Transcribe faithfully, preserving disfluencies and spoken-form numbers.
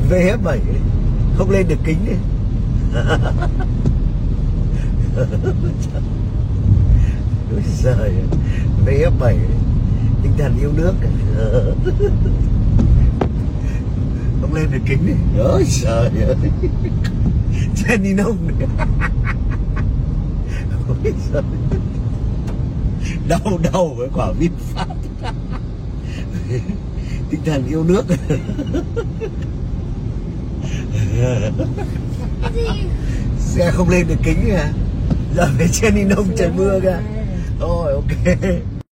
vê ép bảy không lên được kính ấy. Ôi giời, vê ép bảy tinh thần yêu nước. Không lên được kính ấy. Ôi trời ơi, Jenny Nông này. Ôi giời, đau đầu với quả VinFast. Tinh thần yêu nước. Xe không lên được kính à? Giờ phải Jenny Nông trời mưa kìa. Rồi ok.